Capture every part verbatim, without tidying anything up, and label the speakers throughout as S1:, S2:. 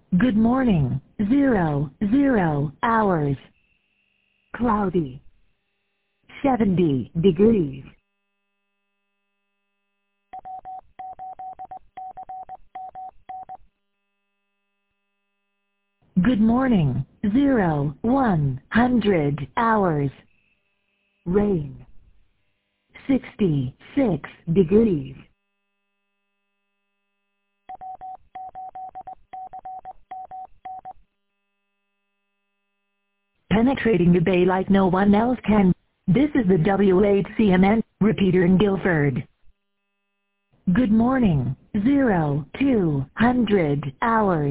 S1: Good morning, zero, zero, hours. Cloudy. seventy degrees. Good morning, zero, one hundred, hours. Rain. sixty-six degrees. Penetrating the bay like no one else can. This is the W eight C M N repeater in Guilford. Good morning, zero, two hundred, hours.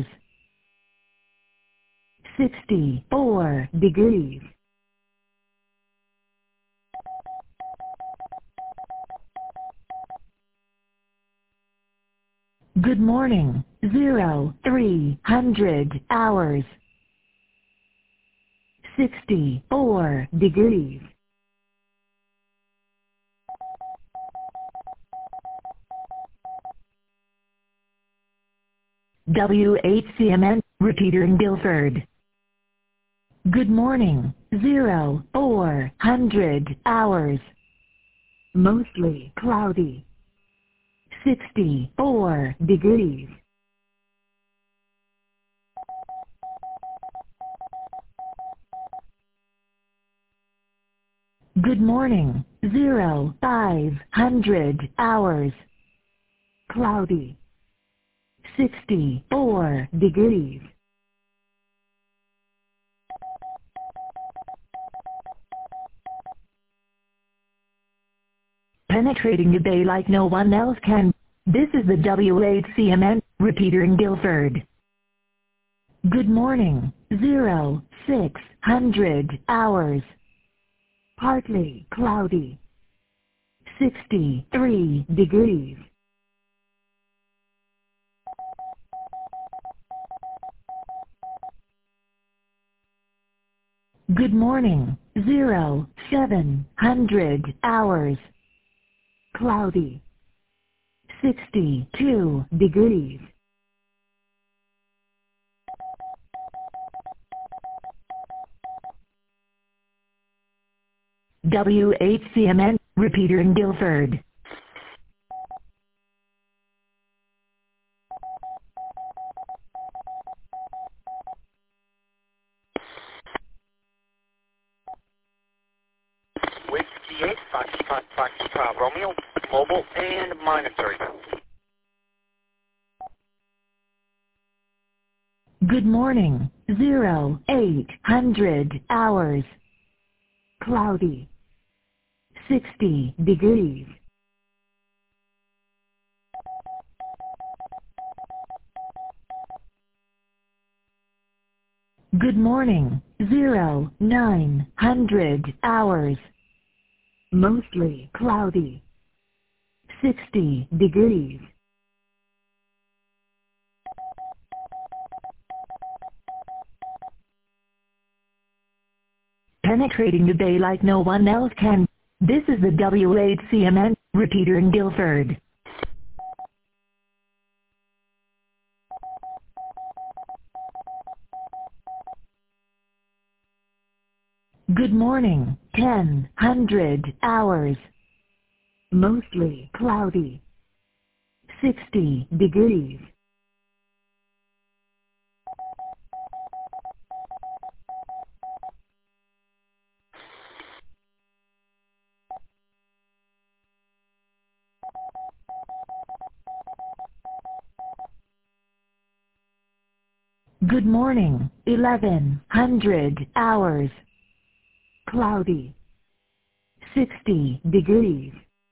S1: sixty-four degrees. Good morning, zero, three hundred, hours. sixty-four degrees. W eight C M N repeater in Guilford. Good morning, zero, four hundred, hours. Mostly cloudy. sixty-four degrees. Good morning, zero, five hundred, hours. Cloudy. sixty-four degrees. Penetrating the bay like no one else can. This is the W eight C M N repeater in Guilford. Good morning, zero, six hundred, hours. Partly cloudy. sixty-three degrees. Good morning, zero, seven hundred, hours. Cloudy. sixty-two degrees. W eight C M N repeater in Guilford.
S2: Wake fifty-eight, Foxtrot, Foxtrot, Romeo, mobile and monitoring.
S1: Good morning, zero, eight hundred, hours. Cloudy. sixty degrees. Good morning, zero, nine hundred, hours. Mostly cloudy. sixty degrees. Penetrating the bay like no one else can. This is the W eight C M N repeater in Guilford. Good morning, ten hundred, hours. Mostly cloudy. sixty degrees. Good morning, eleven hundred, hours. Cloudy. sixty degrees.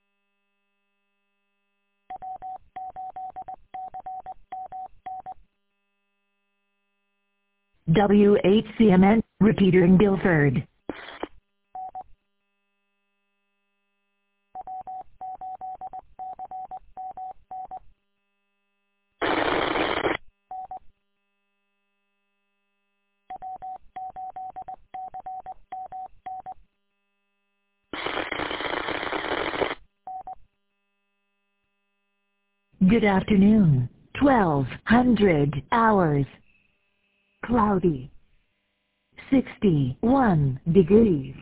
S1: W eight C M N repeater in Guilford. Good afternoon, twelve hundred, hours. cloudy, sixty-one degrees.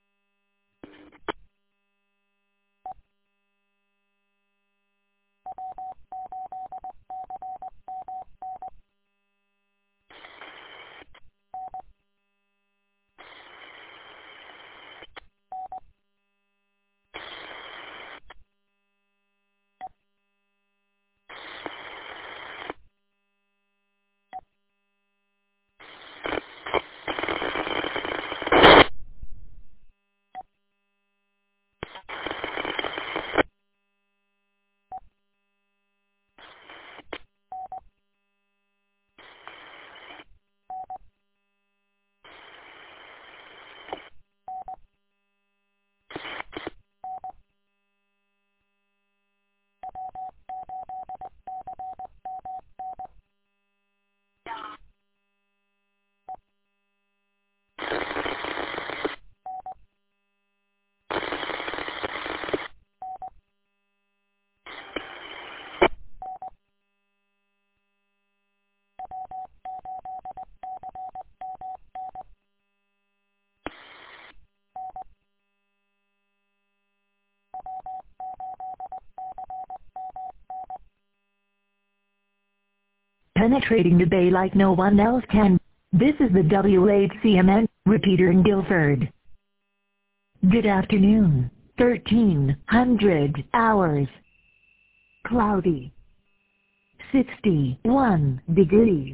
S1: Penetrating the bay like no one else can. This is the W eight C M N repeater in Guilford. Good afternoon. thirteen hundred hours. Cloudy. sixty-one degrees.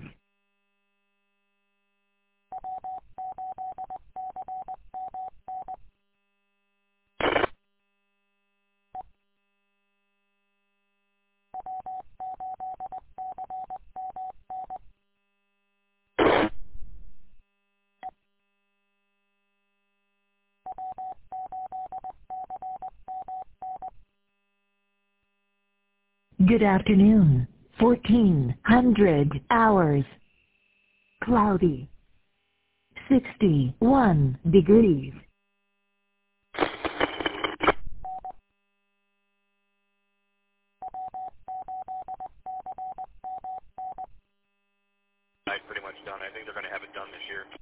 S1: Good afternoon. fourteen hundred hours. Cloudy. sixty-one degrees.
S2: Pretty much done. I think they're going to have it done this year.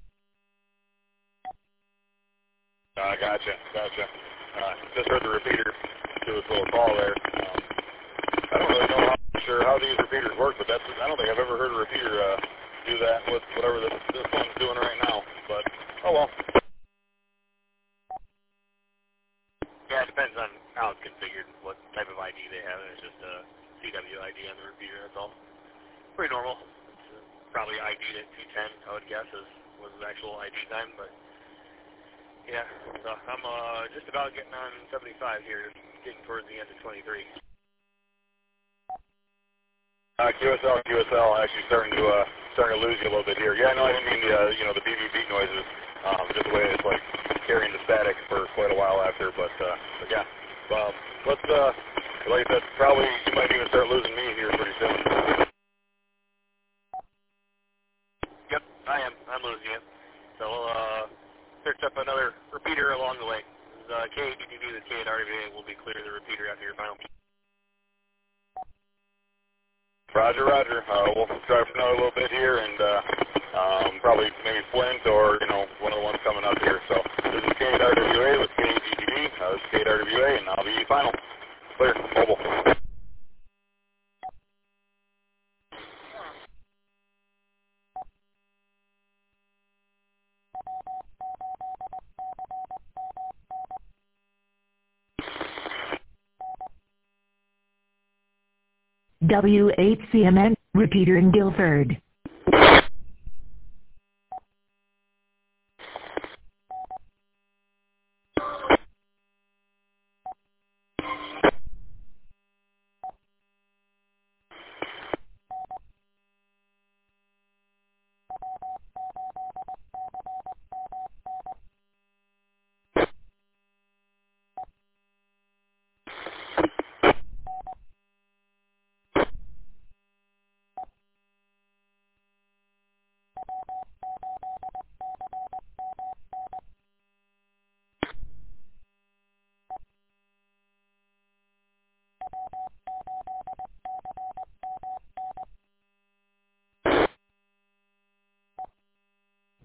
S2: Uh, gotcha, gotcha. Uh, just heard the repeater do its little call there. Um, I don't really know how sure how these repeaters work, but that's I don't think I've ever heard a repeater uh, do that with whatever this, this one's doing right now. But oh well. Yeah, it depends on how it's configured, what type of I D they have. It's just a C W I D on the repeater. That's all. Pretty normal. Probably I D'd at two ten, I would guess, is, was the actual I D time, but yeah, so I'm uh, just about getting on seventy-five here, getting towards the end of twenty-three. Uh, Q S L, Q S L, actually starting to uh, starting to lose you a little bit here. Yeah, no, I didn't mean the uh, you know the B B beat noises, um, just the way it's like carrying the static for quite a while after, but uh, but yeah, um, let's uh, like I said, probably you might even start losing me here pretty soon. Yep, I am. I'm losing you. So we'll uh, search up another repeater along the way. This is, uh, K A D D B with K at R W A will be clear the repeater after your final. Roger, Roger. Uh, we'll try for another little bit here, and uh, um, probably maybe Flint or you know one of the ones coming up here. So this is K at R W A with K A D D B. Uh, this is K at R W A, and I'll be final. Clear. Mobile.
S1: W eight C M N, repeater in Guilford.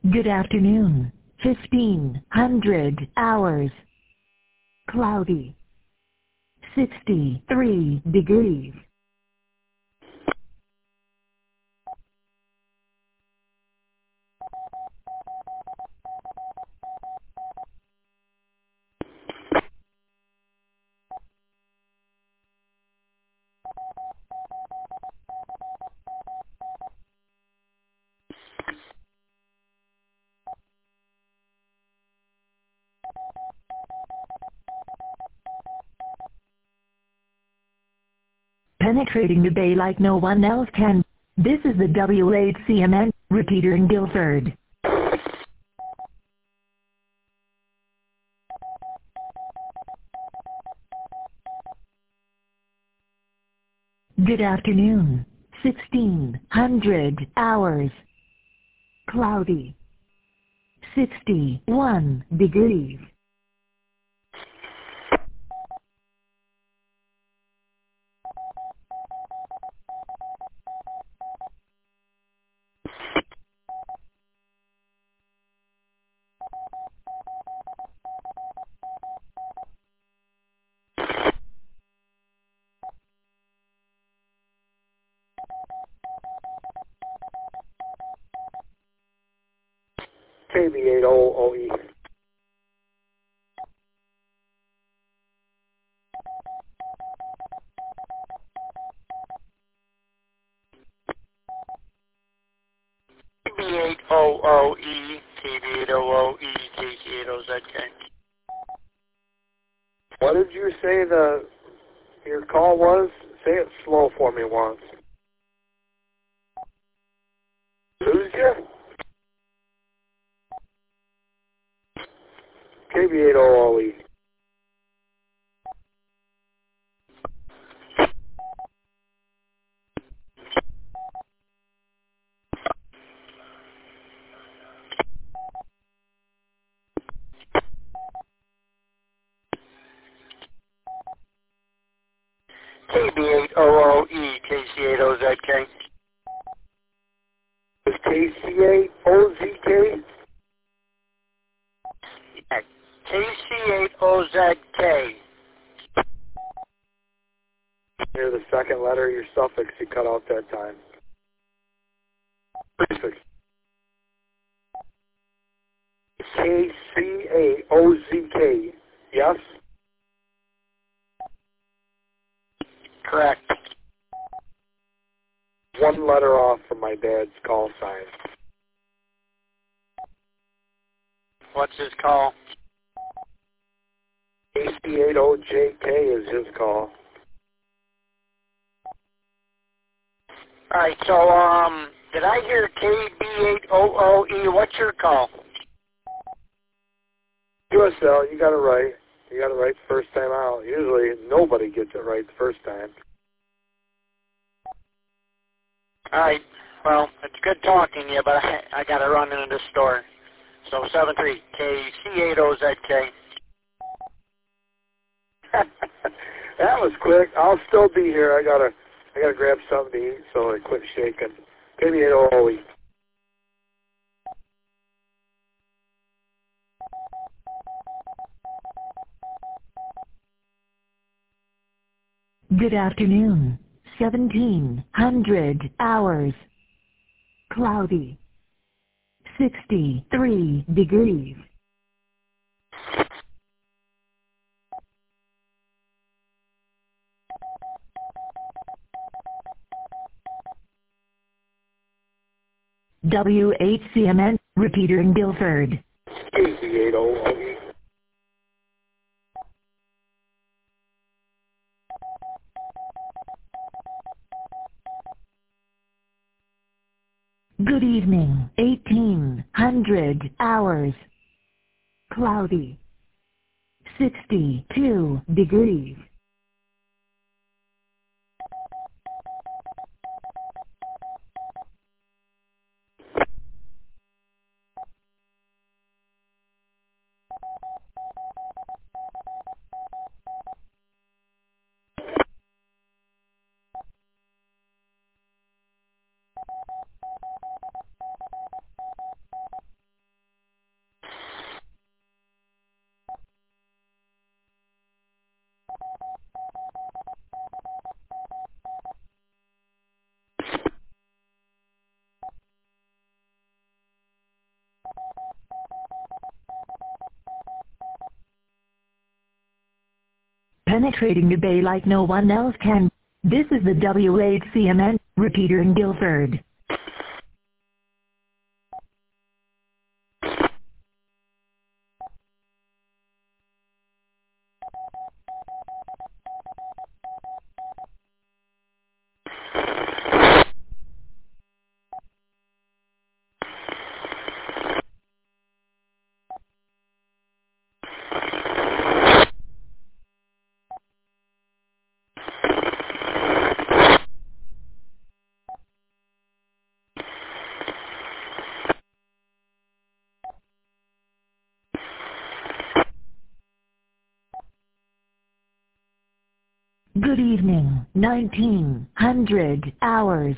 S1: Good afternoon. fifteen hundred hours. Cloudy. sixty-three degrees. Penetrating the bay like no one else can. This is the W eight C M N, repeater in Guilford. Good afternoon. sixteen hundred hours. Cloudy. sixty-one degrees.
S3: K B eight O O E.
S2: K B eight O O E, K B eight O O E, K C eight O Z K.
S3: What did you say the your call was? Say it slow for me once. Lose you? K B eight O O E.
S2: K B eight O O E, K C eight O Z K.
S3: Is K C eight O Z K?
S2: Yeah, K C eight O Z K.
S3: Near the second letter of your suffix you cut out that time. Prefix. K C A O Z K. Yes?
S2: Correct.
S3: One letter off from my dad's call sign.
S2: What's his call?
S3: K C eight O J K is his call.
S2: Alright, so, um, did I hear K B eight O O E? What's your call?
S3: U S L, you got it right. You got it right the first time out. Usually nobody gets it right the first time.
S2: Alright, well, it's good talking to you, but I, I gotta run into the store. So, seven three, K C eight O Z K.
S3: That was quick. I'll still be here. I gotta, I gotta grab something to eat, so I quit shaking. Give me an O E.
S1: Good afternoon. seventeen hundred hours. Cloudy. sixty-three degrees. W eight C M N, repeater in Guilford.
S3: K C eight O O E.
S1: Good evening. eighteen hundred hours. Cloudy. sixty-two degrees. penetrating the Bay like no one else can. This is the W H C M N repeater in Guilford. Good evening, nineteen hundred hours,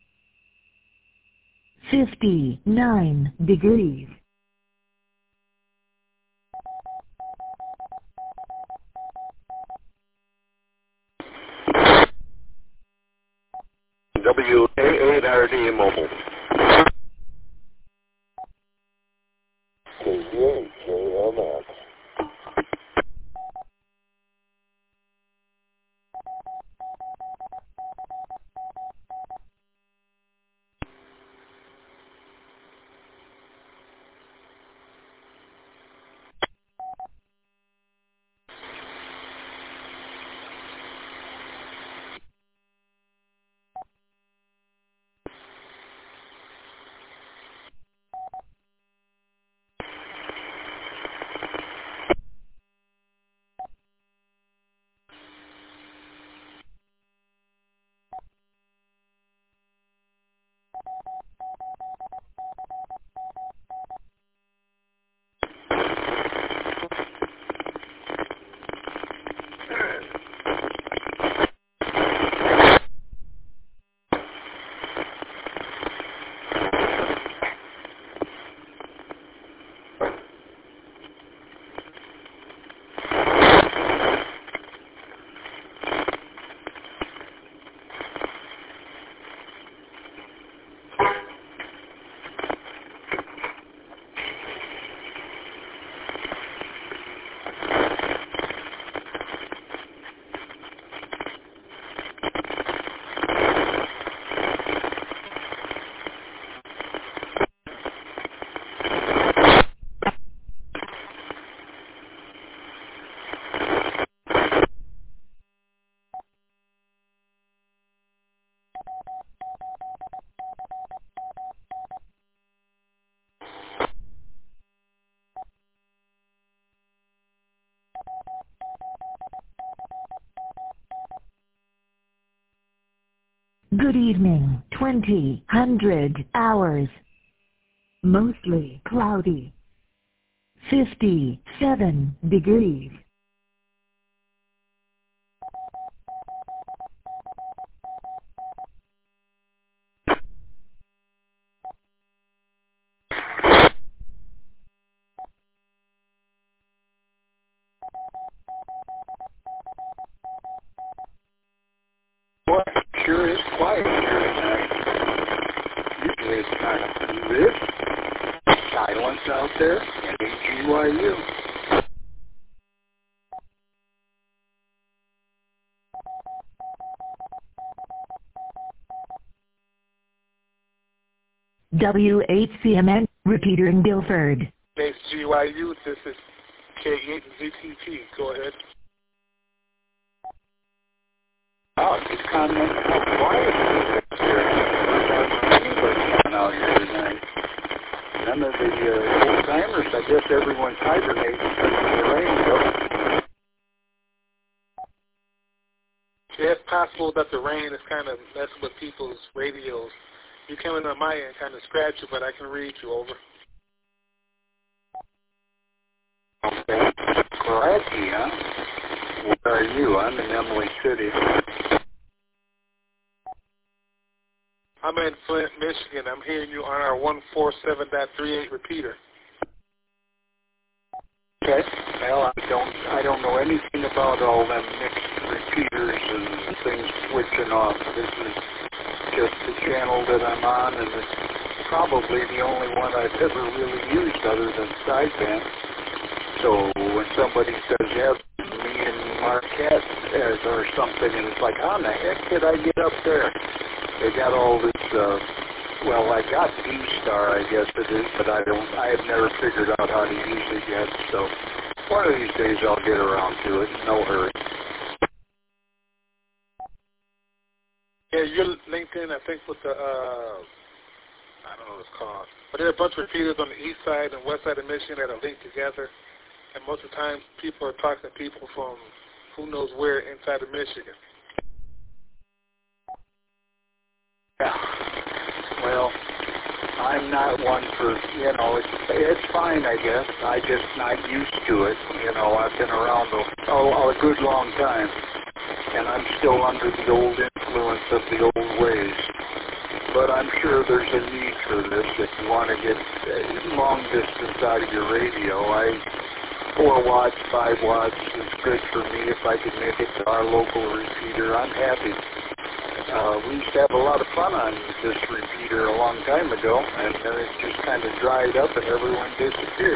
S1: fifty-nine degrees.
S4: W A eight R D mobile. K J M S.
S1: Good evening, twenty hundred hours, mostly cloudy, fifty-seven degrees.
S4: Boy, sure is quiet here tonight. Usually it's kind of this silence out there at A G Y U.
S1: W H C M N repeater in Guilford.
S5: H G Y U, this is K eight Z T P. Go ahead.
S4: Oh, it's kind of quiet here. Anybody out here tonight. None of the uh, old timers. I guess everyone's hibernating because of the rain. Though.
S5: Yeah, it's possible that the rain is kind of messing with people's radios. You come in on my end, kind of scratch you, but I can read you over.
S4: Okay. Cracky, huh? Where are you? I'm in Emily City.
S5: I'm in Flint, Michigan. I'm hearing you on our one forty-seven point thirty-eight repeater.
S4: Okay. Well, I don't, I don't know anything about all them mixed repeaters and things switching off. This is just the channel that I'm on, and it's probably the only one I've ever really used other than sideband. So when somebody says, yeah, me and Marquette uh, or something, and it's like, how in the heck did I get up there? They got all this, uh, well, I got D-Star, I guess it is, but I don't, I have never figured out how to use it yet, so one of these days I'll get around to it, no hurry.
S5: Yeah, you're linked in, I think, with the, uh, I don't know what it's called, but there are a bunch of repeaters on the east side and west side of Michigan that are linked together, and most of the time people are talking to people from who knows where inside of Michigan.
S4: Yeah. Well, I'm not one for, you know, it's, it's fine, I guess. I just not used to it. You know, I've been around a, oh, a good long time, and I'm still under the old influence of the old ways. But I'm sure there's a need for this if you want to get uh, long distance out of your radio. I, four watts, five watts is good for me. If I could make it to our local repeater, I'm happy. Uh, we used to have a lot of fun on this repeater a long time ago, and then it just kind of dried up and everyone disappeared.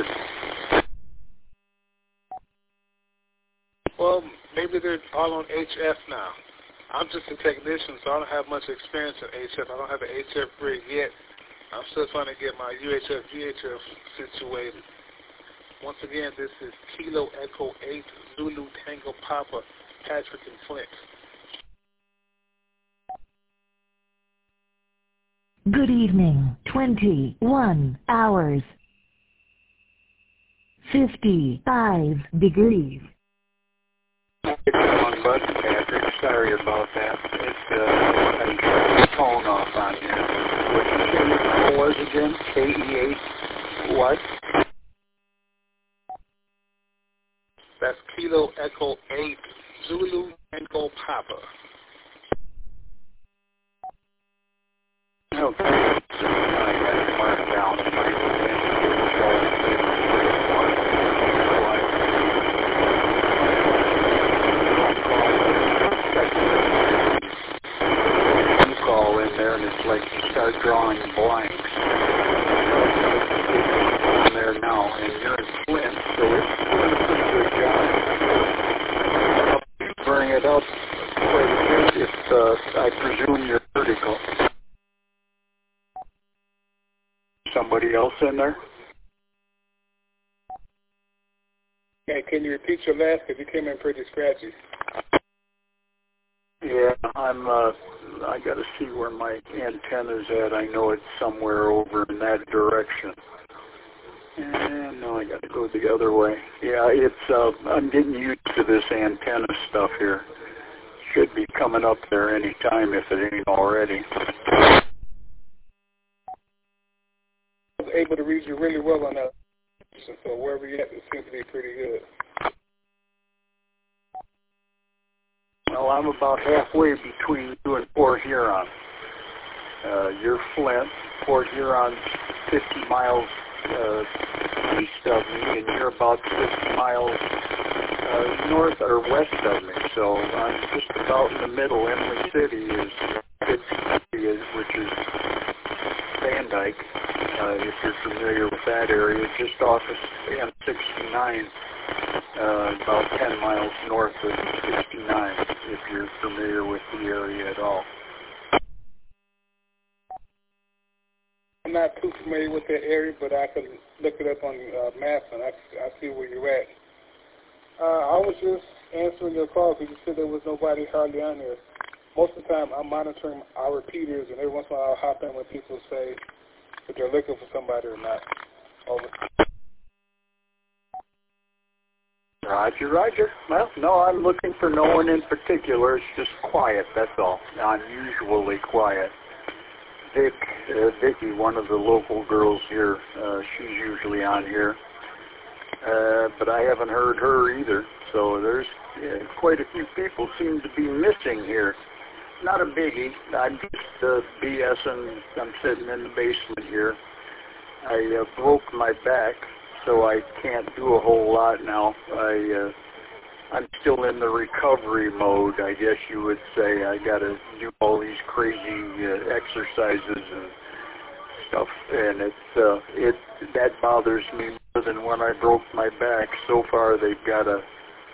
S5: Well, maybe they're all on H F now. I'm just a technician, so I don't have much experience in H F. I don't have an H F rig yet. I'm still trying to get my U H F, V H F situated. Once again, this is Kilo Echo eight, Zulu Tango Papa, Patrick and Flint.
S1: Good evening. twenty-one hours. fifty-five degrees.
S4: It's wrong button, Patrick. Sorry about that. It's uh, I turned the phone off on here. What you say your call was again? K E eight what?
S5: That's Kilo Echo eight, Zulu Tango Papa.
S4: Okay. I got it marked down in my you call in there and it's like you start drawing blanks. In there now, and you're in Flint, so it's doing a pretty good job. Bring it up quite a bit if uh, I presume you're vertical. Somebody else in there?
S5: Hey, can you repeat your last? Because you came in pretty scratchy.
S4: Yeah, I'm, uh, I got to see where my antenna's at. I know it's somewhere over in that direction. And no, I got to go the other way. Yeah, it's, uh, I'm getting used to this antenna stuff here. Should be coming up there any time if it ain't already.
S5: I was able to read you really well on that. So wherever you're at, it seems to be pretty good.
S4: Well, I'm about halfway between you and Port Huron. Uh, you're Flint. Port Huron's fifty miles uh, east of me, and you're about fifty miles uh, north or west of me. So I'm just about in the middle. Emily City is fifty, which is Van Dyke. Uh, if you're familiar with that area, just off of M sixty-nine, uh, about ten miles north of sixty-nine, if you're familiar with the area at all.
S5: I'm not too familiar with that area, but I can look it up on uh, maps, and I, I see where you're at. Uh, I was just answering your call because you said there was nobody hardly on here. Most of the time, I'm monitoring our repeaters, and every once in a while I'll hop in when people say if they're looking for somebody or not. Over.
S4: Roger, Roger. Well, no, I'm looking for no one in particular. It's just quiet, that's all. Unusually quiet. Vic, uh, Vicky, one of the local girls here, uh, she's usually on here. Uh, but I haven't heard her either. So there's yeah, quite a few people seem to be missing here. Not a biggie. I'm just uh, BSing. I'm sitting in the basement here. I uh, broke my back, so I can't do a whole lot now. I, uh, I'm still in the recovery mode, I guess you would say. I got to do all these crazy uh, exercises and stuff, and it's uh, it that bothers me more than when I broke my back. So far, they've got a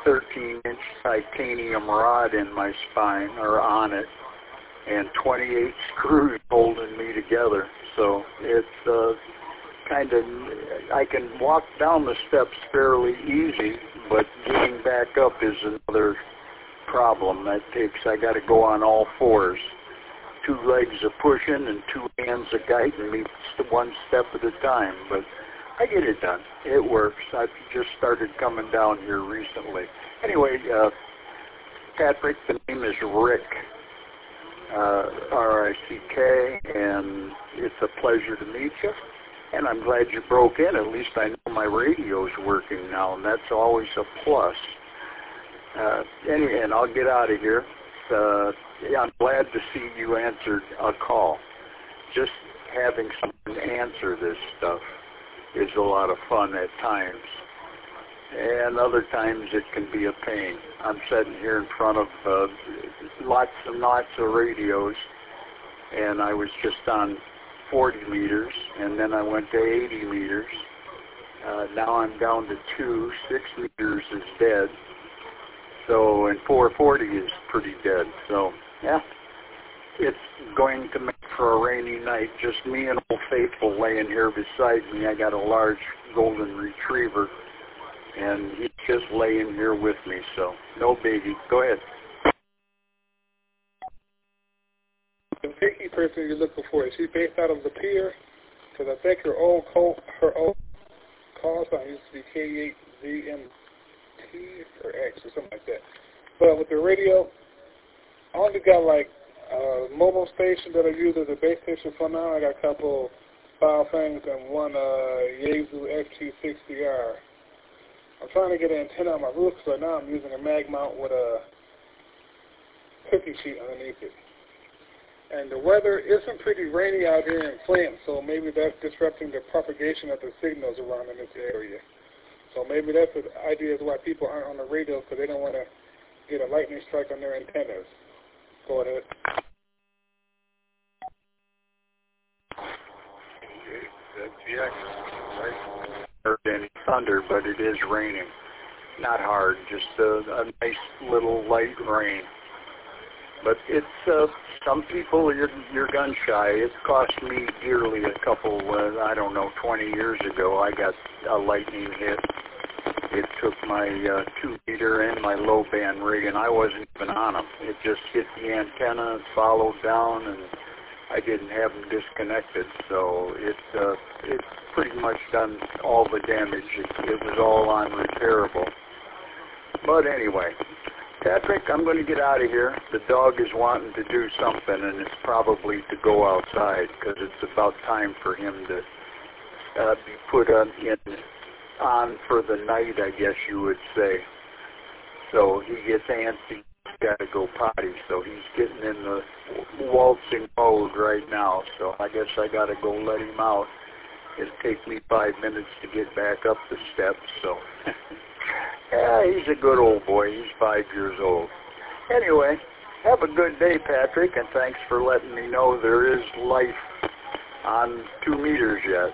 S4: thirteen-inch titanium rod in my spine, or on it, and twenty-eight screws holding me together. So it's uh, kind of, I can walk down the steps fairly easy, but getting back up is another problem. That takes, I got to go on all fours. Two legs a pushing and two hands a guiding me one step at a time. But I get it done. It works. I've just started coming down here recently. Anyway, uh, Patrick, the name is Rick, uh, R I C K, and it's a pleasure to meet you. And I'm glad you broke in. At least I know my radio's working now, and that's always a plus. Uh, anyway, and I'll get out of here. Uh, yeah, I'm glad to see you answered a call. Just having someone answer this stuff is a lot of fun at times. And other times it can be a pain. I'm sitting here in front of uh, lots and lots of radios, and I was just on forty meters, and then I went to eighty meters. Uh, now I'm down to two. Six meters is dead. So, and four forty is pretty dead. So, yeah, it's going to make for a rainy night. Just me and Old Faithful laying here beside me. I got a large golden retriever, and he's just laying here with me. So, no biggie. Go ahead.
S5: The picky person you're looking for, is she based out of the pier? Because I think her old call, her old call sign used to be K eight Z M T or X or something like that. But with the radio, I only got like a mobile station that I use as a base station for now. I got a couple file things and one uh, Yaesu X Q sixty R. I'm trying to get an antenna on my roof, so right now I'm using a mag mount with a cookie sheet underneath it. And the weather isn't pretty rainy out here in Flint, so maybe that's disrupting the propagation of the signals around in this area. So maybe that's the idea is why people aren't on the radio, because they don't want to get a lightning strike on their antennas. Go ahead.
S4: That's the extra, right? Heard any thunder, but it is raining. Not hard, just a, a nice little light rain. But it's, uh, some people, you're, you're gun shy. It cost me dearly a couple, uh, I don't know, twenty years ago. I got a lightning hit. It took my uh, two-meter and my low-band rig, and I wasn't even on them. It just hit the antenna and followed down, and I didn't have them disconnected. So it, uh, it's pretty much done all the damage. It, it was all unrepairable. But anyway, Patrick, I'm going to get out of here. The dog is wanting to do something, and it's probably to go outside because it's about time for him to uh, be put on, in, on for the night, I guess you would say. So he gets antsy. He's got to go potty, so he's getting in the waltzing mode right now. So I guess I got to go let him out. It'll take me five minutes to get back up the steps, so... Yeah, he's a good old boy. He's five years old. Anyway, have a good day, Patrick, and thanks for letting me know there is life on two meters yet.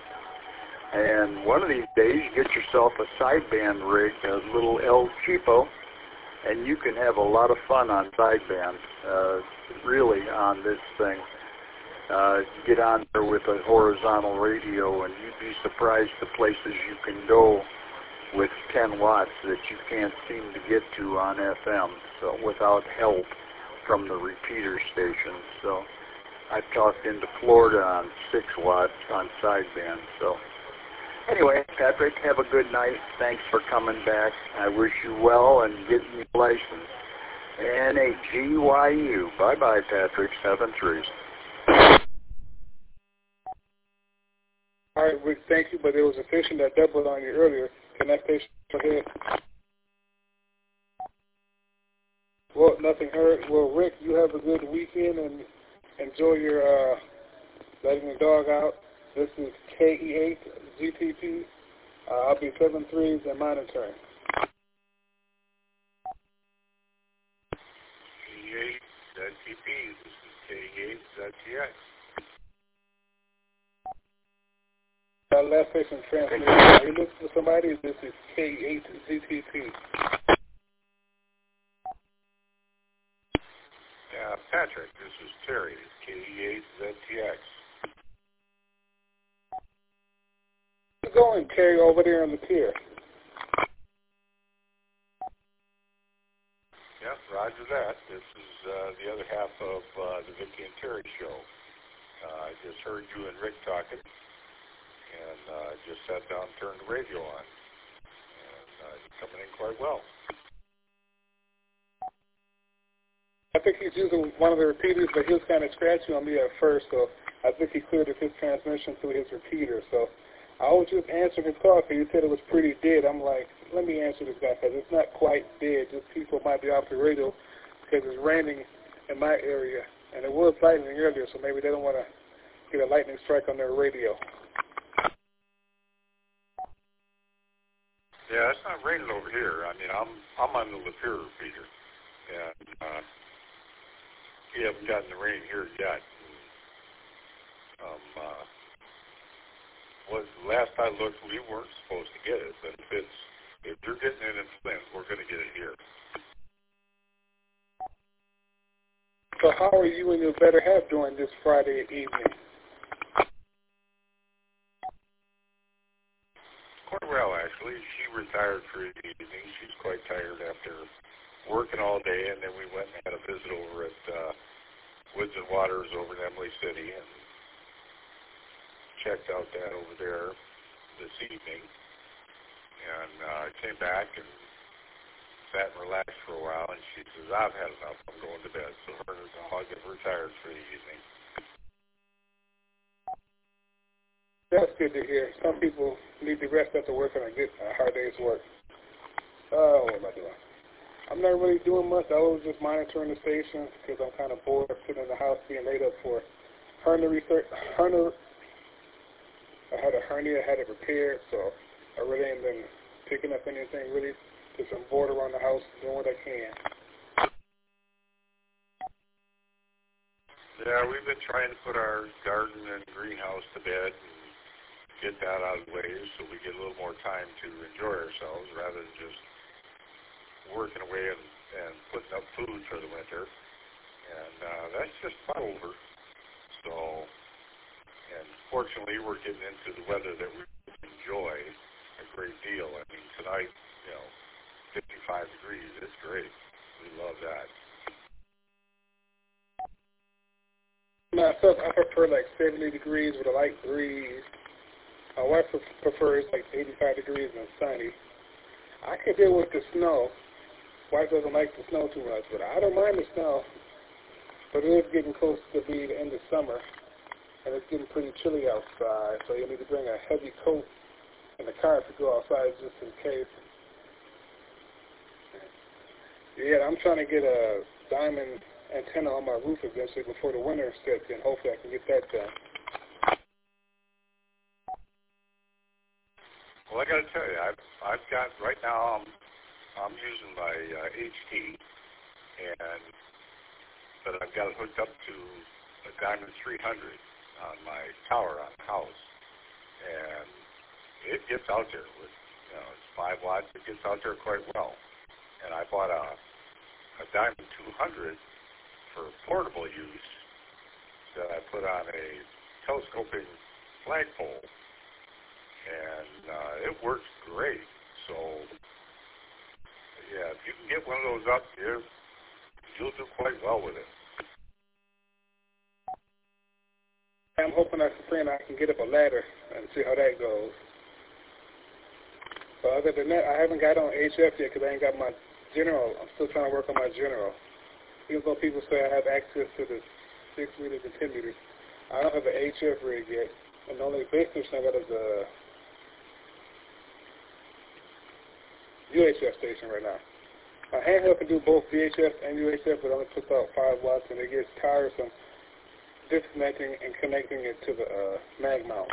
S4: And one of these days, get yourself a sideband rig, a little El Cheapo, and you can have a lot of fun on sideband, uh, really, on this thing. Uh, get on there with a horizontal radio, and you'd be surprised the places you can go with ten watts that you can't seem to get to on F M, so without help from the repeater station. So I've talked into Florida on six watts on sideband. So anyway, Patrick, have a good night. Thanks for coming back. I wish you well and getting your license. N A G Y U. Bye-bye, Patrick. Seven threes.
S5: All right, Rick, thank you, but there was a station that doubled on you earlier. Can that station go ahead? Well, nothing heard. Well, Rick, you have a good weekend and enjoy your uh, letting the dog out. This is K E eight Z T P. Uh, I'll be seven threes and monitoring.
S4: K E eight Z T P. This is K E eight Z T X.
S5: Our last station transmitted. Are you looking for somebody? This is K eight Z T P.
S6: Trek. This is Terry, K E eight Z T X.
S5: How's it going, Terry, over there on the pier?
S6: Yep, roger that. This is uh, the other half of uh, the Vicky and Terry show. Uh, I just heard you and Rick talking, and uh, just sat down and turned the radio on. And uh, you're coming in quite well.
S5: I think he's using one of the repeaters, but he was kind of scratchy on me at first, so I think he cleared up his transmission through his repeater. So I was just answering his call because he said it was pretty dead. I'm like, let me answer this guy because it's not quite dead. Just people might be off the radio because it's raining in my area. And it was lightning earlier, so maybe they don't want to get a lightning strike on their radio.
S6: Yeah, it's not raining over here. I mean, I'm I'm on the Lapeer repeater, and uh, we haven't gotten the rain here yet. Um, uh, was last I looked, we weren't supposed to get it, but if it's if you're getting it in Flint, we're going to get it here.
S5: So how are you and your better half doing this Friday evening?
S6: Quite well, actually. She retired for the evening. She's quite tired after working all day, and then we went and had a visit over at uh, Woods and Waters over in Emily City and checked out that over there this evening. And I uh, came back and sat and relaxed for a while, and she says, I've had enough. I'm going to bed. So her and the dog have retired for the evening.
S5: That's good to hear. Some people need to rest after work on a good, a hard day's work. Oh, what am I doing? I'm not really doing much. I was just monitoring the station because I'm kind of bored sitting in the house being laid up for hernia research. Hernia, I had a hernia, I had it repaired, so I really ain't been picking up anything really. Just I'm bored around the house doing what I can.
S6: Yeah, we've been trying to put our garden and greenhouse to bed and get that out of the way so we get a little more time to enjoy ourselves rather than just working away and, and putting up food for the winter. And uh, that's just about over. So, and fortunately, we're getting into the weather that we enjoy a great deal. I mean, tonight, you know, fifty-five degrees, it's great. We love that.
S5: Myself, I prefer like seventy degrees with a light breeze. My wife prefers like eighty-five degrees and sunny. I can deal with the snow. Wife doesn't like the snow too much, but I don't mind the snow. But it is getting close to be the end of summer, and it's getting pretty chilly outside, so you need to bring a heavy coat in the car if you go outside just in case. Yeah, I'm trying to get a diamond antenna on my roof eventually before the winter sets in. Hopefully I can get that done.
S6: Well, I got to tell you, I've, I've got, right now I'm, I'm using my uh, H T, and, but I've got it hooked up to a Diamond three hundred on my tower on the house, and it gets out there with, you know, it's five watts, it gets out there quite well. And I bought a, a Diamond two hundred for portable use that I put on a telescoping flagpole, and uh, it works great. So, yeah, if you can get one of those up, you you'll do quite well with it.
S5: I'm hoping I can, I can get up a ladder and see how that goes. But other than that, I haven't got on H F yet because I ain't got my general. I'm still trying to work on my general. Even though people say I have access to the six meters and ten meters, I don't have an H F rig yet. And the only base station I got is a U H F station right now. My handheld can do both V H F and U H F, but only puts out five watts, and it gets tiresome disconnecting and connecting it to the uh, mag mount.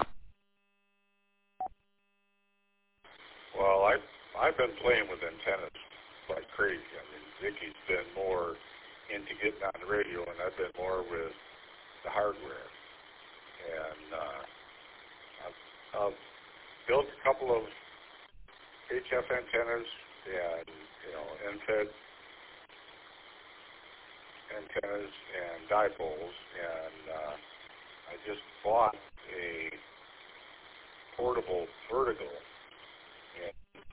S6: Well, I've, I've been playing with antennas like crazy. I mean, Vicky's been more into getting on the radio, and I've been more with the hardware. And uh, I've, I've built a couple of H F antennas and, you know, N F E D antennas and dipoles, and uh, I just bought a portable vertical, and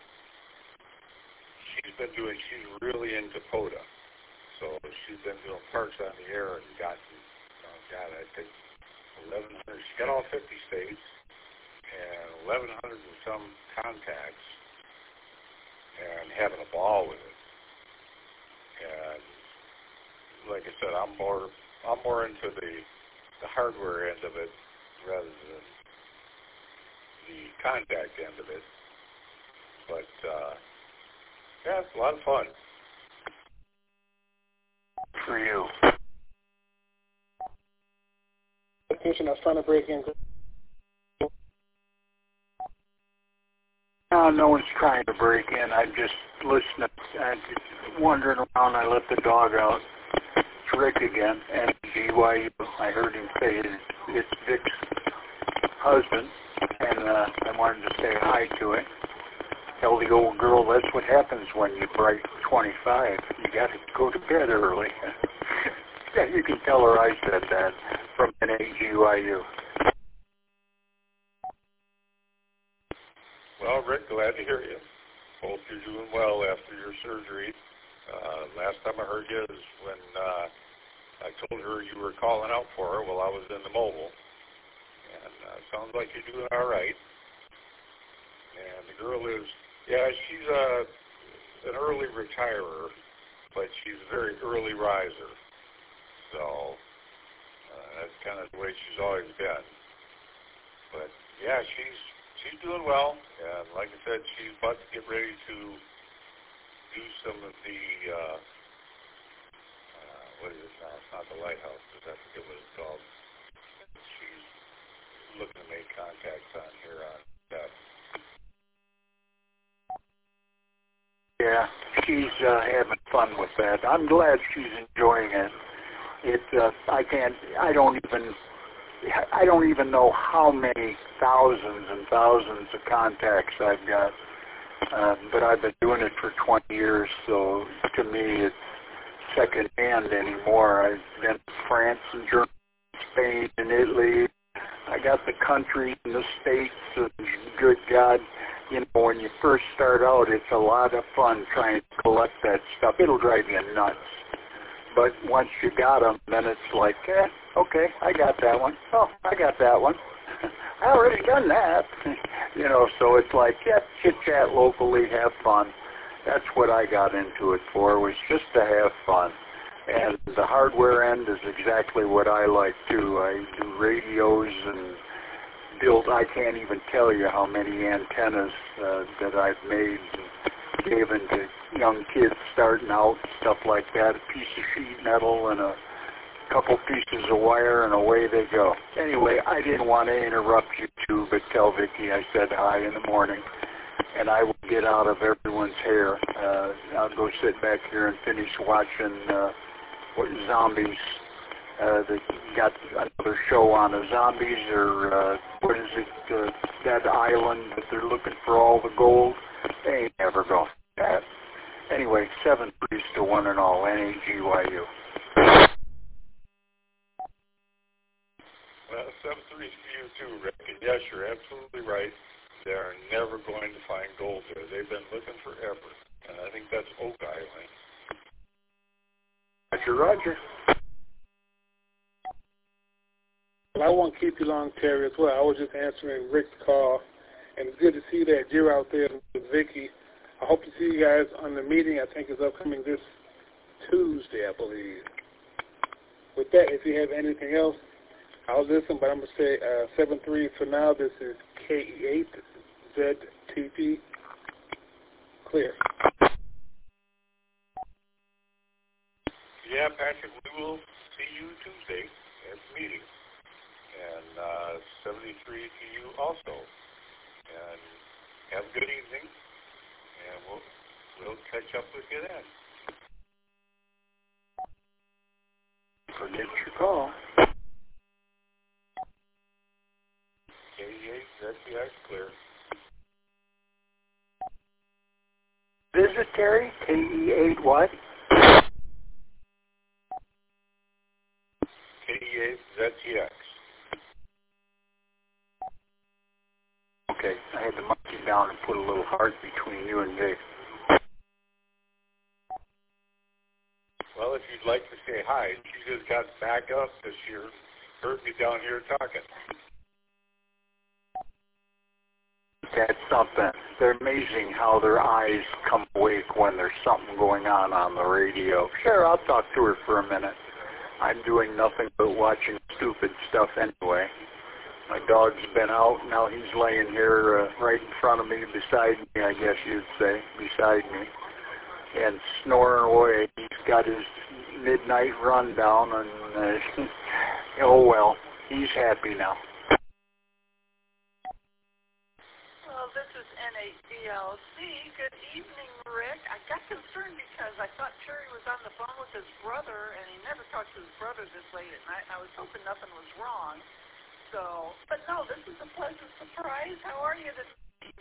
S6: she's been doing, she's really into POTA, so she's been doing parks on the air and gotten, oh God, I think eleven hundred, she got all fifty states, and eleven hundred and some contacts, and having a ball with it. And like I said, I'm more I'm more into the the hardware end of it rather than the contact end of it. But uh, yeah, it's a lot of fun.
S4: For you.
S5: Attention, I was trying to break in.
S4: No, no one's trying to break in. I'm just listening. I'm just wandering around. I let the dog out. It's Rick again, and G Y U. I heard him say it, it's Vic's husband, and uh, I wanted to say hi to it. Tell the old girl that's what happens when you break twenty-five. You got to go to bed early. Yeah, you can tell her I said that from N A G Y U.
S6: Well, Rick, glad to hear you. Hope you're doing well after your surgery. Uh, last time I heard you is when uh, I told her you were calling out for her while I was in the mobile. And uh, sounds like you're doing all right. And the girl is, yeah, she's uh, an early retirer, but she's a very early riser. So uh, that's kind of the way she's always been. But yeah, she's she's doing well, and like I said, she's about to get ready to do some of the uh, uh, what is it now? It's not the lighthouse, because I forget what it's called. She's looking to make contacts on here on that.
S4: Yeah, she's uh, having fun with that. I'm glad she's enjoying it. It, uh, I can't, I don't even, I don't even know how many thousands and thousands of contacts I've got. Uh, but I've been doing it for twenty years, so to me it's secondhand anymore. I've been to France and Germany, Spain and Italy. I got the country and the states, and good God, you know, when you first start out, it's a lot of fun trying to collect that stuff. It'll drive you nuts. But once you got them, then it's like, eh, okay, I got that one. Oh, I got that one. I already done that. You know, so it's like, yeah, chit-chat locally, have fun. That's what I got into it for, was just to have fun. And the hardware end is exactly what I like, too. I do radios and build, I can't even tell you how many antennas uh, that I've made and given to young kids starting out, stuff like that, a piece of sheet metal and a couple pieces of wire, and away they go. Anyway, I didn't want to interrupt you two, but tell Vicki I said hi in the morning, and I will get out of everyone's hair. Uh, I'll go sit back here and finish watching uh, what zombies. Uh, they got another show on the zombies, or uh, what is it, uh, that island that they're looking for all the gold. They ain't never going to that. Anyway, seven threes to one and all, N A G Y U.
S6: Well, seven threes for you too, Rick. And yes, you're absolutely right. They are never going to find gold there. They've been looking forever, and I think that's Oak Island.
S4: Roger, Roger.
S5: Well, I won't keep you long, Terry, as well. I was just answering Rick's call, and it's good to see that you're out there with Vicki. I hope to see you guys on the meeting. I think it's upcoming this Tuesday, I believe. With that, if you have anything else, I'll listen, but I'm going to say uh, seven three for now. This is K E eight Z T P. Clear.
S6: Yeah, Patrick, we will see you Tuesday at the meeting. And uh, seventy-three to you also. And have a good evening, and we'll, we'll catch up with you then.
S4: Forget your call.
S6: K E eight Z T X clear.
S4: Visit Terry, K E eight what?
S6: Dave, Z T X.
S4: Okay, I had to mark you down and put a little heart between you and Dave.
S6: Well, if you'd like to say hi, she just got back up because she heard me down here talking.
S4: That's something. They're amazing how their eyes come awake when there's something going on on the radio. Sure, I'll talk to her for a minute. I'm doing nothing but watching stupid stuff anyway. My dog's been out. Now he's laying here uh, right in front of me, beside me, I guess you'd say, beside me, and snoring away. He's got his midnight rundown, and uh, oh well, he's happy now.
S7: Well, this is N A D L C. Good evening, Rick. I got concerned because I thought Terry was on the phone with his brother, and he never talked to his brother this late at night. I was hoping nothing was wrong. So, but no, this is a pleasant surprise. How are you this evening?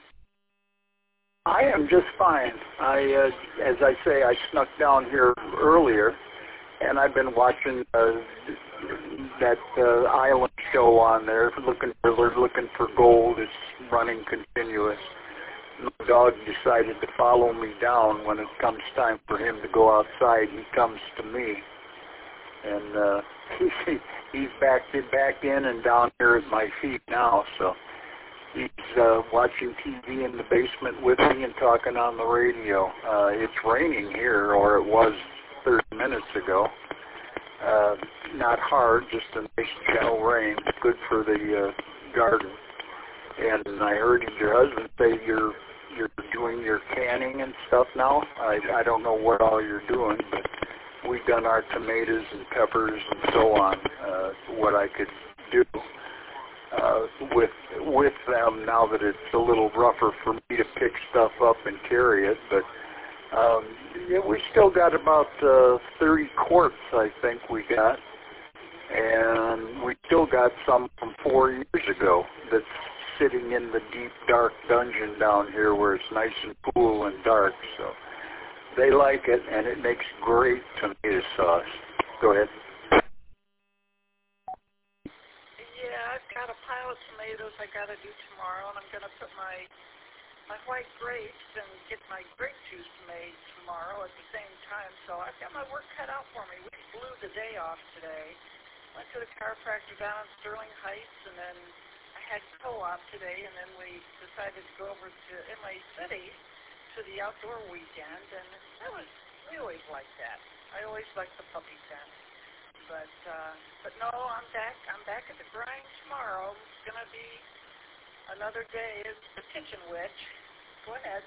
S4: I am just fine. I, uh, as I say, I snuck down here earlier, and I've been watching uh, that uh, island show on there, looking for looking for gold. It's running continuous. My dog decided to follow me down. When it comes time for him to go outside, he comes to me, and uh, he, he's back back in and down here at my feet now. So he's uh, watching T V in the basement with me and talking on the radio. Uh, it's raining here, or it was thirty minutes ago. Uh, not hard, just a nice gentle rain, good for the uh, garden. And I heard your husband say you're you're doing your canning and stuff now. I I don't know what all you're doing, but we've done our tomatoes and peppers and so on. Uh, what I could do uh, with with them now that it's a little rougher for me to pick stuff up and carry it, but. Um, yeah, we still got about uh, thirty quarts, I think we got, and we still got some from four years ago that's sitting in the deep, dark dungeon down here where it's nice and cool and dark. So they like it, and it makes great tomato sauce. Go ahead.
S7: Yeah, I've got a pile of tomatoes I got to do tomorrow, and I'm going to put my my white grapes and get my grape juice made tomorrow at the same time. So I've got my work cut out for me. We blew the day off today. Went to the chiropractor down in Sterling Heights, and then I had co-op today, and then we decided to go over to M A City to the outdoor weekend, and that was, we always like that. I always like the puppy tent. But, uh, but no, I'm back. I'm back at the grind tomorrow. It's going to be another day as the kitchen witch. Go ahead.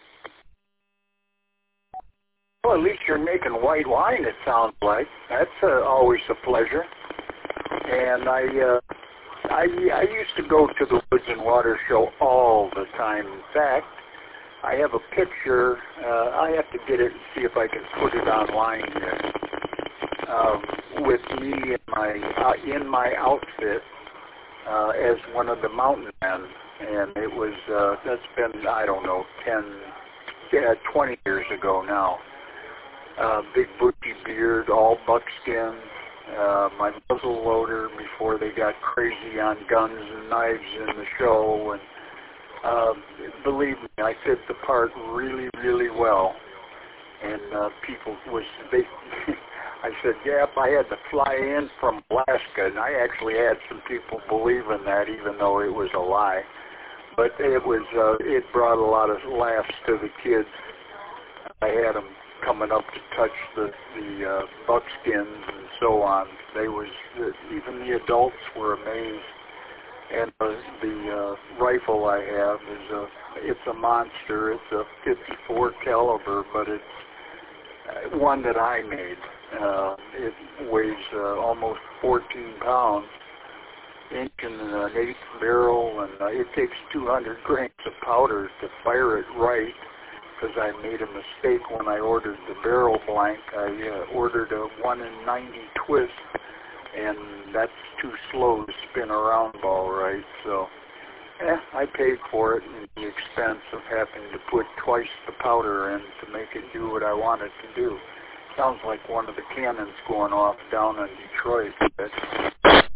S4: Well, at least you're making white wine, it sounds like. That's uh, always a pleasure. And I, uh, I, I used to go to the Woods and Water Show all the time. In fact, I have a picture. Uh, I have to get it and see if I can put it online here. Um, with me in my uh, in my outfit uh, as one of the mountain men. And it was, uh, that's been, I don't know, ten, yeah, twenty years ago now. Uh, big bushy beard, all buckskin, uh, my muzzle loader before they got crazy on guns and knives in the show. And uh, believe me, I fit the part really, really well. And uh, people was, they, I said, yep, I had to fly in from Alaska. And I actually had some people believe in that, even though it was a lie. But it was, uh, it brought a lot of laughs to the kids. I had them coming up to touch the, the uh, buckskins and so on. They was, uh, even the adults were amazed. And uh, the uh, rifle I have is a, it's a monster. It's a fifty-four caliber, but it's uh, one that I made. Uh, it weighs uh, almost fourteen pounds. Inch and an eighth barrel, and uh, it takes two hundred grains of powder to fire it right, because I made a mistake when I ordered the barrel blank. I uh, ordered a one in ninety twist, and that's too slow to spin a round ball right, so eh, I paid for it and the expense of having to put twice the powder in to make it do what I wanted to do. Sounds like one of the cannons going off down in Detroit. But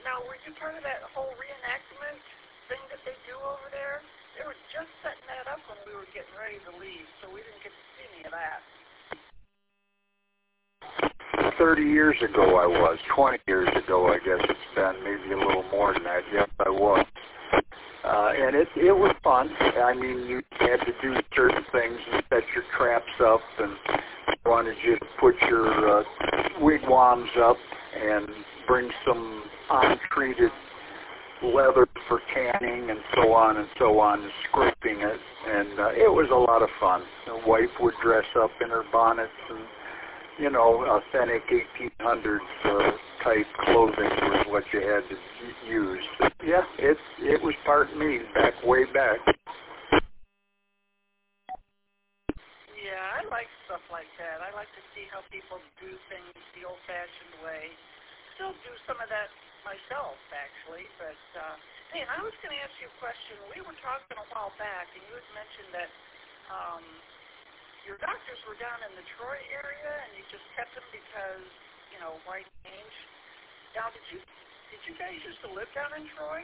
S7: now, were you part of that whole reenactment thing that they do over there? They were just setting that up when we were getting ready to leave, so we didn't get to see any of that.
S4: thirty years ago I was. twenty years ago, I guess it's been, maybe a little more than that. Yes, I was. Uh, and it it was fun. I mean, you had to do certain things and set your traps up, and wanted you to put your uh, wigwams up and bring some untreated leather for tanning and so on and so on, and scraping it. And uh, it was a lot of fun. The wife would dress up in her bonnets and, you know, authentic eighteen hundreds uh, type clothing was what you had to use. But yeah, it it was part of me back way back.
S7: Yeah, I like stuff like that. I like to see how people do things the old-fashioned way. Still do some of that myself, actually. But uh, hey, I was going to ask you a question. We were talking a while back, and you had mentioned that um, your doctors were down in the Troy area, and you just kept them because, you know, why change? Now, did you did you guys used to live down in Troy?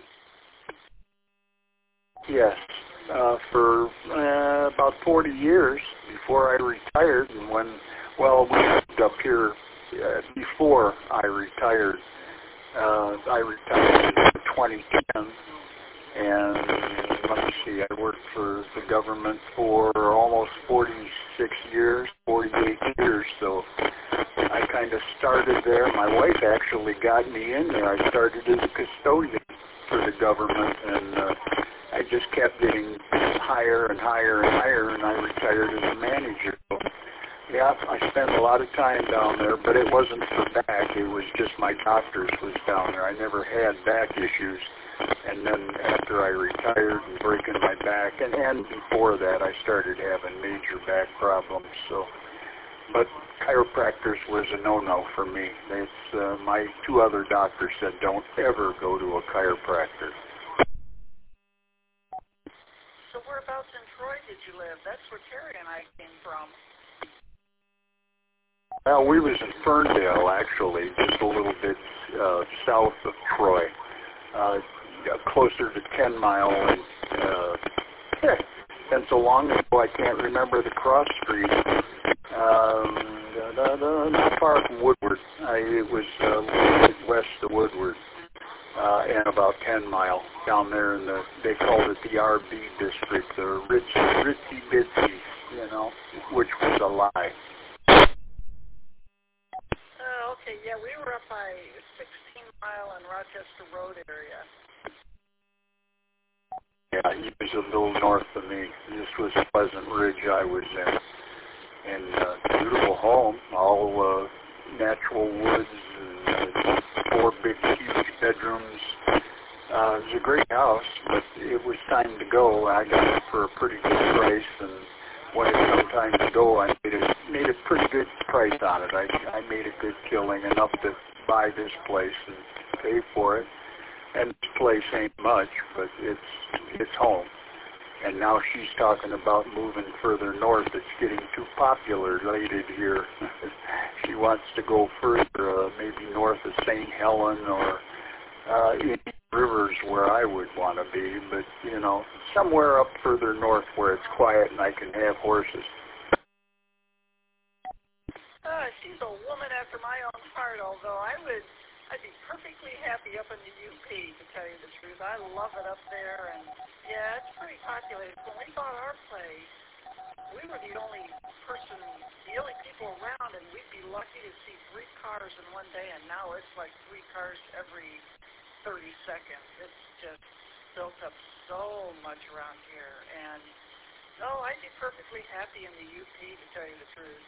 S4: Yes, uh, for uh, about forty years before I retired, and when, well, we moved up here uh, before I retired. Uh, I retired in twenty ten, and let me see, I worked for the government for almost forty-six years, forty-eight years, so I kind of started there. My wife actually got me in there. I started as a custodian for the government, and uh, I just kept getting higher and higher and higher, and I retired as a manager. So, yeah, I spent a lot of time down there, but it wasn't for back. It was just my doctors was down there. I never had back issues. And then after I retired and breaking my back, and, and before that, I started having major back problems. So, but chiropractors was a no-no for me. It's, uh, my two other doctors said, don't ever go to a chiropractor.
S7: So whereabouts in Troy did you live? That's where Terry and I came from.
S4: Well, we was in Ferndale, actually, just a little bit uh, south of Troy, uh, closer to ten mile. And uh, it's been so long ago, I can't remember the cross street. Um, da, da, da, not far from Woodward. I, it was uh, a little bit west of Woodward. Uh, and about ten mile down there in the, they called it the R B district, the Rich, Ritzy Bitsy, you know, which was a lie.
S7: Uh, okay, yeah, we were up by sixteen mile and Rochester Road area.
S4: Yeah, he was a little north of me. This was Pleasant Ridge I was in. And uh, beautiful home, all uh, natural woods, and uh, four big, huge bedrooms. Uh, it was a great house, but it was time to go. I got it for a pretty good price, and when it came time to go, I made a, made a pretty good price on it. I, I made a good killing, enough to buy this place and pay for it. And this place ain't much, but it's it's home. And now she's talking about moving further north. It's getting too populated here. She wants to go further, uh, maybe north of Saint Helen or uh, in Rivers, where I would want to be. But, you know, somewhere up further north where it's quiet and I can have horses.
S7: Uh, she's a woman after my own heart, although I would... I'd be perfectly happy up in the U P, to tell you the truth. I love it up there, and yeah, it's pretty populated. When we bought our place, we were the only person, the only people around, and we'd be lucky to see three cars in one day, and now it's like three cars every thirty seconds. It's just built up so much around here, and no, I'd be perfectly happy in the U P, to tell you the truth.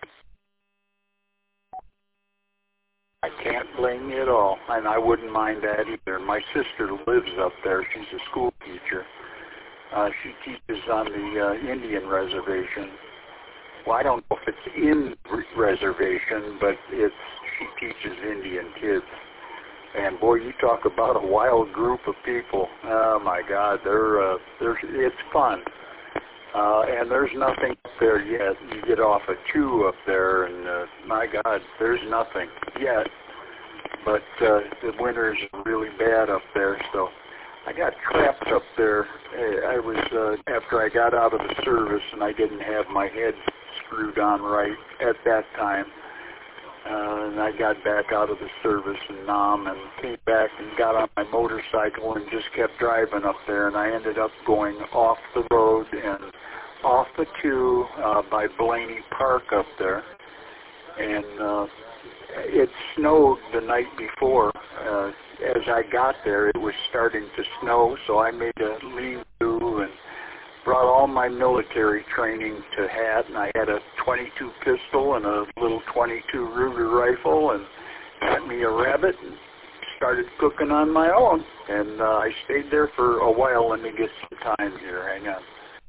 S4: I can't blame you at all, and I wouldn't mind that either. My sister lives up there. She's a school teacher. Uh, she teaches on the uh, Indian reservation. Well, I don't know if it's in re- reservation, but it's she teaches Indian kids. And boy, you talk about a wild group of people. Oh my God, they're uh, they're it's fun. Uh, and there's nothing up there yet. You get off a two up there, and uh, my God, there's nothing yet. but uh, the winters are really bad up there, so I got trapped up there. I was uh, after I got out of the service, and I didn't have my head screwed on right at that time. Uh, and I got back out of the service in Nam and came back and got on my motorcycle and just kept driving up there. And I ended up going off the road and off the two uh, by Blaney Park up there. And uh, it snowed the night before. Uh, as I got there, it was starting to snow, so I made a lean-to and brought all my military training to hat, and I had a twenty-two pistol and a little twenty-two Ruger rifle, and got me a rabbit and started cooking on my own. And uh, I stayed there for a while. Let me get some time here. Hang on.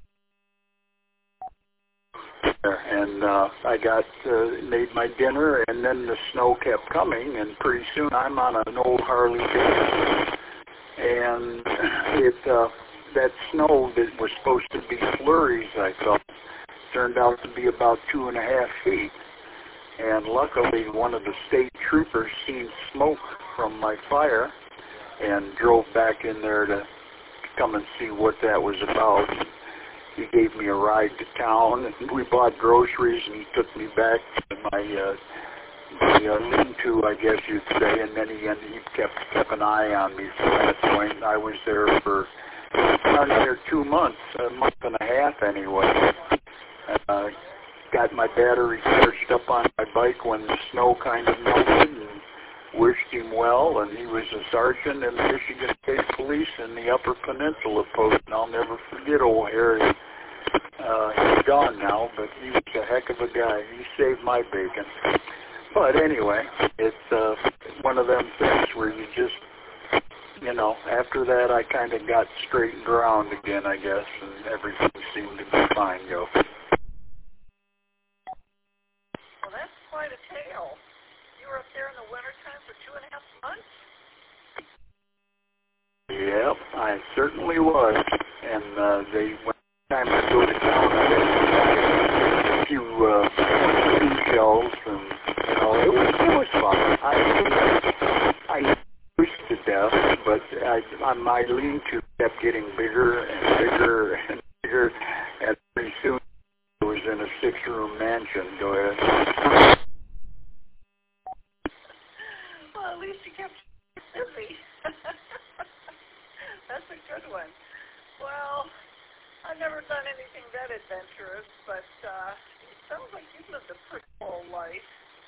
S4: And uh, I got uh, made my dinner, and then the snow kept coming, and pretty soon I'm on an old Harley Davidson, and it uh, that snow that was supposed to be flurries, I thought, turned out to be about two and a half feet. And luckily, one of the state troopers seen smoke from my fire and drove back in there to come and see what that was about. He gave me a ride to town, and we bought groceries, and he took me back to my, uh, my uh, lean-to, I guess you'd say, and then he, and he kept, kept an eye on me from that point. I was there for around there two months, a month and a half anyway. Uh, got my battery charged up on my bike when the snow kind of melted, and wished him well, and he was a sergeant in the Michigan State Police in the Upper Peninsula Post, and I'll never forget old Harry. Uh, he's gone now, but he was a heck of a guy. He saved my bacon. But anyway, it's uh, one of them things where you just, you know, after that I kind of got straightened around again, I guess, and everything seemed to be fine, yo.
S7: Well, that's quite a tale. You were up there in the wintertime for two and a half months?
S4: Yep, I certainly was. And uh, they, when time I go to town, I had a few uh, seashells, and you know, it was it was fun. I I wished to death, but I, on my lean-to kept getting bigger and bigger and bigger, and pretty soon I was in a six-room mansion. Go ahead.
S7: Well, at least you kept busy. That's a good one. Well, I've never done anything that adventurous, but uh, it sounds like you've lived a pretty full life.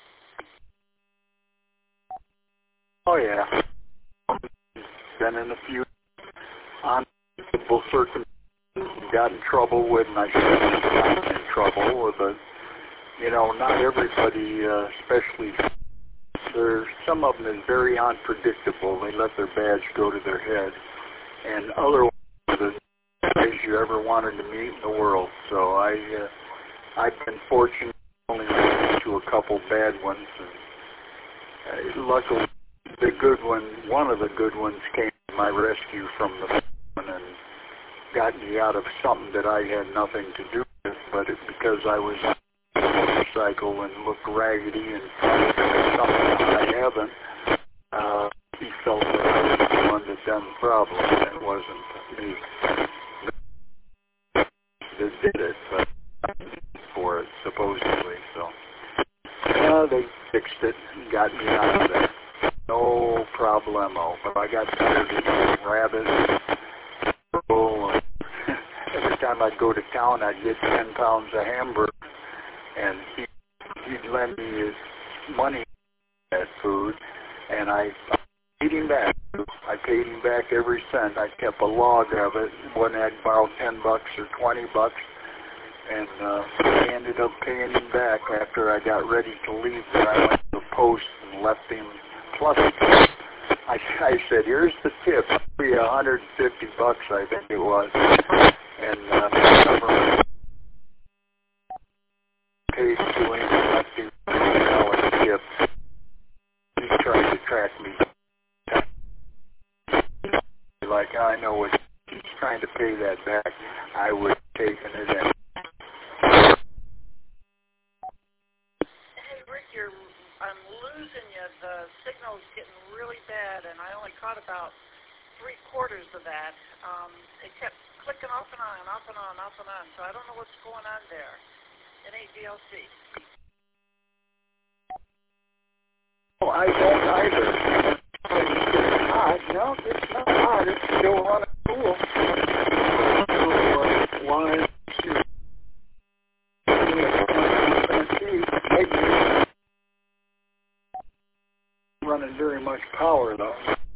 S4: Oh, yeah. Been in a few unbelievable circumstances, got in trouble with, and I should have gotten in trouble with, but, you know, not everybody, uh, especially, there's, some of them is very unpredictable. They let their badge go to their head. And other ones are the guys you ever wanted to meet in the world. So I, uh, I've been fortunate only to a couple bad ones. And, uh, luckily, the good one, one of the good ones came to my rescue from the one and got me out of something that I had nothing to do with, but it's because I was on a motorcycle and looked raggedy and something I haven't. Uh, he felt that I was the one that done the problem, and it wasn't me that did it, but I did for it, supposedly. So, yeah, they fixed it and got me out of there. No problemo. But I got tired of eating rabbits. And every time I'd go to town, I'd get ten pounds of hamburger, and he, he'd lend me his money for that food, and I paid him back. I paid him back every cent. I kept a log of it. When I'd borrow ten bucks or twenty bucks, and uh, I ended up paying him back after I got ready to leave. There, I went to the post and left him plus a tip. I, I said, "Here's the tip. I'll be a hundred and fifty bucks, I think it was." And uh, the government paid to him and left him a dollar tip. He tried to track me. Like, I know what he's trying to pay that back. I would have taken it in.
S7: Hey, Rick, you're, I'm losing you. The signal's getting really bad, and I only caught about three quarters of that. Um, it kept clicking off and on, off and on, off and on, so I don't know what's going on there. It ain't D L C.
S4: Oh, I don't either. It's odd. No, it's not odd. It's still running cool. So, uh, why? Running very much power, though.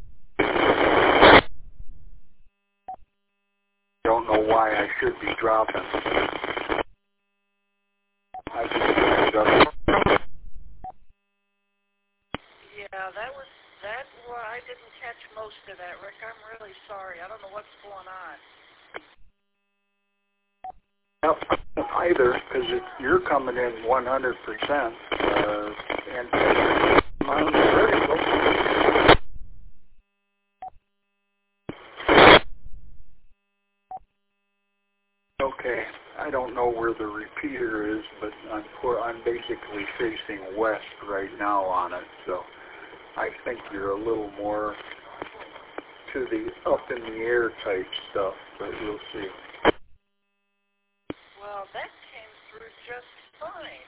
S4: Don't know why I should be dropping. I just up.
S7: Yeah, that was that. Well, I didn't catch most of that, Rick. I'm really sorry. I don't know what's going on.
S4: Yep, either, because you're coming in one hundred percent, uh, and mine's vertical. Okay, I don't know where the repeater is, but I'm poor, I'm basically facing west right now on it, so I think you're a little more to the up in the air type stuff, but we'll see.
S7: Well, that came through just fine.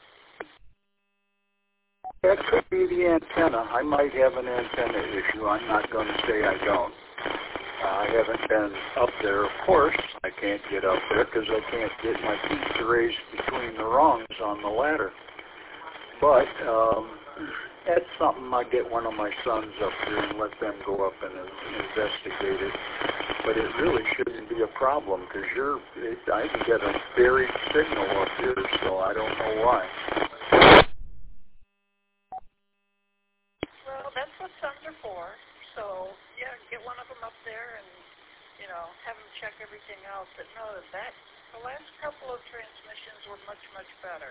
S4: That could be the antenna. I might have an antenna issue. I'm not going to say I don't. Uh, I haven't been up there, of course. I can't get up there because I can't get my feet raised between the rungs on the ladder. But um, that's something I get one of my sons up there and let them go up and uh, investigate it. But it really shouldn't be a problem because you're, it, I can get a buried signal up here, so I don't know why.
S7: Well, that's what sons are for. So, yeah, get one of them up there and, you know, have them check everything else. But no, that, the last couple of transmissions were much, much better.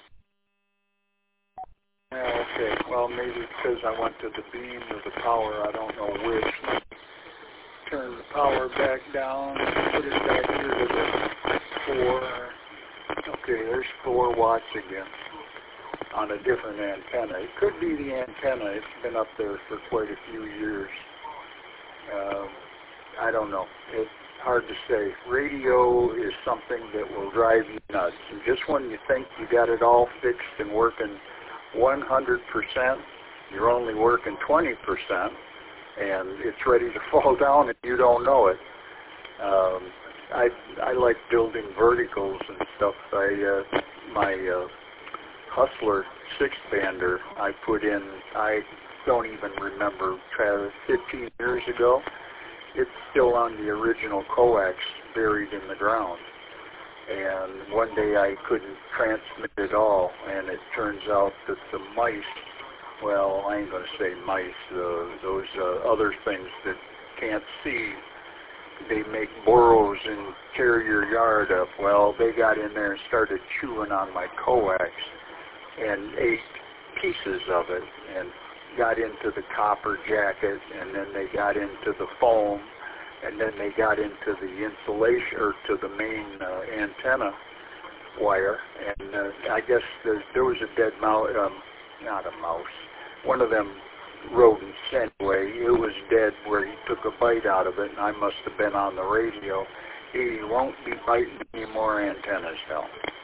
S4: Yeah, okay. Well, maybe because I went to the beam or the power, I don't know which. Turn the power back down, put it back here to the four. Okay, there's four watts again on a different antenna. It could be the antenna. It's been up there for quite a few years. Um, I don't know. It's hard to say. Radio is something that will drive you nuts. And just when you think you got it all fixed and working one hundred percent, you're only working twenty percent, and it's ready to fall down and you don't know it. Um, I I like building verticals and stuff. I uh, my uh, Hustler six-bander I put in, I don't even remember, fifteen years ago. It's still on the original coax buried in the ground. And one day I couldn't transmit it all, and it turns out that the mice, well, I ain't going to say mice, uh, those uh, other things that can't see, they make burrows and tear your yard up. Well, they got in there and started chewing on my coax and ate pieces of it and got into the copper jacket, and then they got into the foam, and then they got into the insulation, or to the main uh, antenna wire, and uh, I guess there, there was a dead mouse, um, not a mouse, one of them rodents anyway. It was dead where he took a bite out of it, and I must have been on the radio. He won't be biting any more antennas now.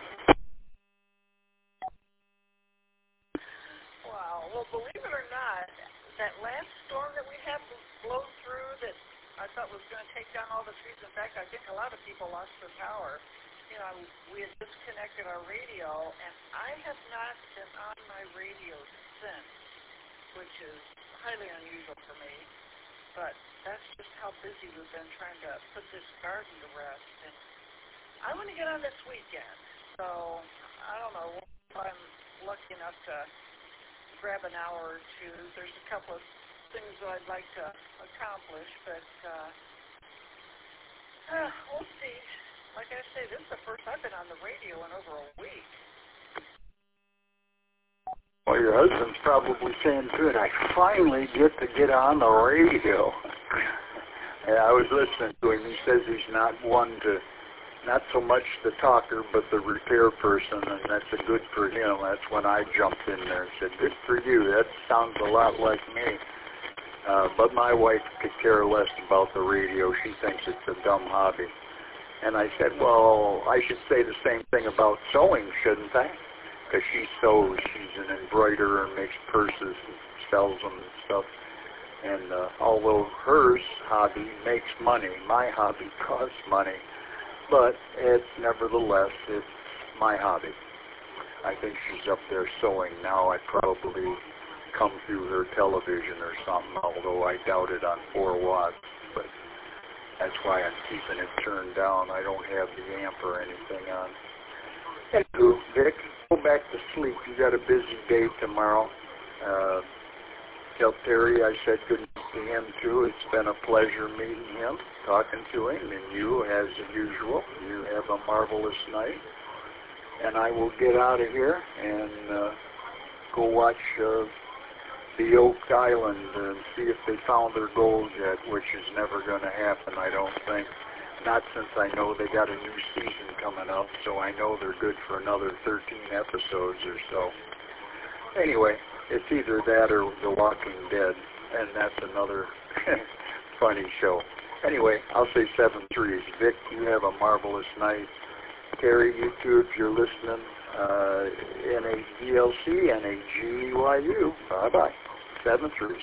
S7: Wow. Well, believe it or not, that last storm that we had blow through that I thought was going to take down all the trees. In fact, I think a lot of people lost their power. You know, we had disconnected our radio, and I have not been on my radio since, which is highly unusual for me. But that's just how busy we've been trying to put this garden to rest. And I want to get on this weekend, so I don't know if I'm lucky enough to grab an hour or two. There's a couple of things that I'd like to accomplish, but uh, uh, we'll see. Like I say, this is the first I've been on the radio in over a week.
S4: Well, your husband's probably saying, good, I finally get to get on the radio. Yeah, I was listening to him. He says he's not one to, not so much the talker, but the repair person, and that's a good for him. That's when I jumped in there and said, good for you. That sounds a lot like me. Uh, but my wife could care less about the radio. She thinks it's a dumb hobby. And I said, well, I should say the same thing about sewing, shouldn't I? Because she sews. She's an embroiderer and makes purses and sells them and stuff. And uh, although hers hobby makes money, my hobby costs money. But it's nevertheless, it's my hobby. I think she's up there sewing now. I'd probably come through her television or something, although I doubt it on four watts. But that's why I'm keeping it turned down. I don't have the amp or anything on. Anywho, Vic, go back to sleep. You got a busy day tomorrow. Uh, tell Terry I said good night to him, too. It's been a pleasure meeting him, talking to him, and you, as usual, you have a marvelous night. And I will get out of here and uh, go watch uh, the Oak Island and see if they found their gold yet, which is never going to happen, I don't think. Not since I know they got a new season coming up, so I know they're good for another thirteen episodes or so. Anyway, it's either that or The Walking Dead, and that's another funny show. Anyway, I'll say seven threes. Vic, you have a marvelous night. Terry, you too, if you're listening, uh, N A D L C, N A G Y U. Bye-bye. Seven threes.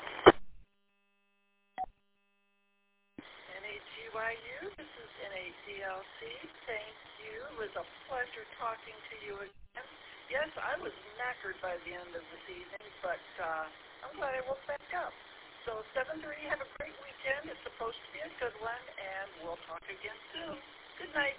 S7: N A G Y U, this is N A D L C. Thank you. It was a pleasure talking to you again. Yes, I was knackered by the end of this evening, but uh, I'm glad I woke back up. So seven three, have a great weekend. It's supposed to be a good one, and we'll talk again soon. Good night.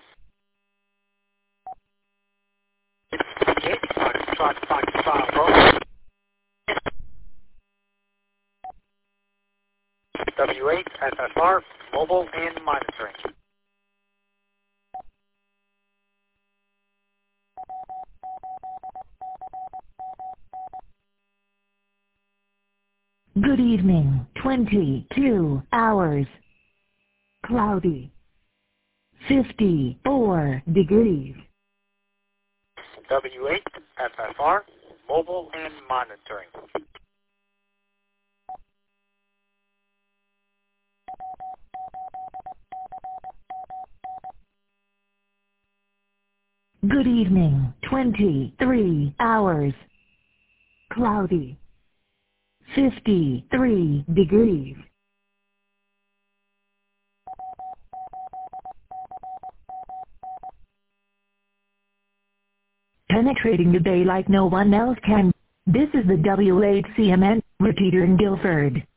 S8: W eight F F R, mobile and monitoring.
S1: Good evening, twenty-two hours. Cloudy. fifty-four degrees.
S8: W eight F F R, mobile and monitoring.
S1: Good evening, twenty-three hours. Cloudy. fifty-three degrees. Penetrating the bay like no one else can. This is the W eight C M N, repeater in Guilford.